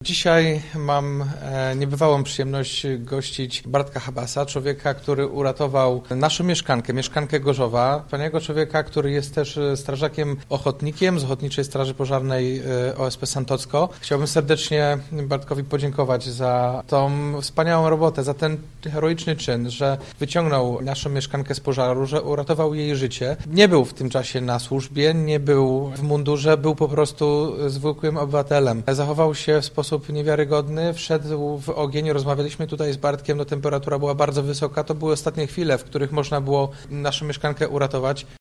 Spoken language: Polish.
Dzisiaj mam niebywałą przyjemność gościć Bartka Habasa, człowieka, który uratował naszą mieszkankę Gorzowa, wspaniałego człowieka, który jest też strażakiem ochotnikiem z Ochotniczej Straży Pożarnej OSP Santocko. Chciałbym serdecznie Bartkowi podziękować za tą wspaniałą robotę, za ten heroiczny czyn, że wyciągnął naszą mieszkankę z pożaru, że uratował jej życie. Nie był w tym czasie na służbie, nie był w mundurze, był po prostu zwykłym obywatelem. Zachował się w sposób niewiarygodny, wszedł w ogień, rozmawialiśmy tutaj z Bartkiem, temperatura była bardzo wysoka, to były ostatnie chwile, w których można było naszą mieszkankę uratować.